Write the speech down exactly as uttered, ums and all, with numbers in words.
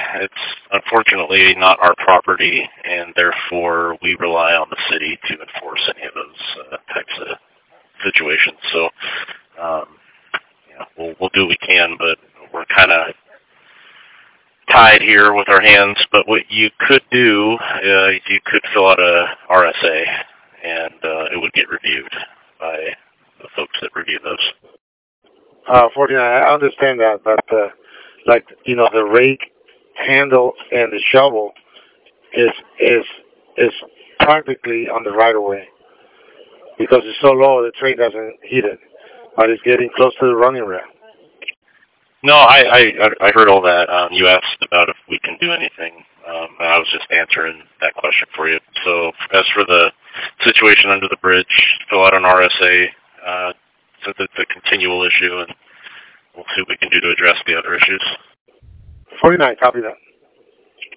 It's unfortunately not our property, and therefore we rely on the city to enforce any of those uh, types of situations. So, um, yeah, we'll, we'll do what we can, but we're kind of tied here with our hands. But what you could do, uh, you could fill out a R S A, and uh, it would get reviewed by the folks that review those. Uh, forty-nine, I understand that, but uh, like, you know, the rake, handle, and the shovel is is is practically on the right of way because it's so low the train doesn't hit it, but it's getting close to the running rail. No, I I, I heard all that. Um, you asked about if we can do anything, um, and I was just answering that question for you. So as for the situation under the bridge, fill out an R S A uh, since it's a continual issue, and we'll see what we can do to address the other issues. forty-nine, copy that.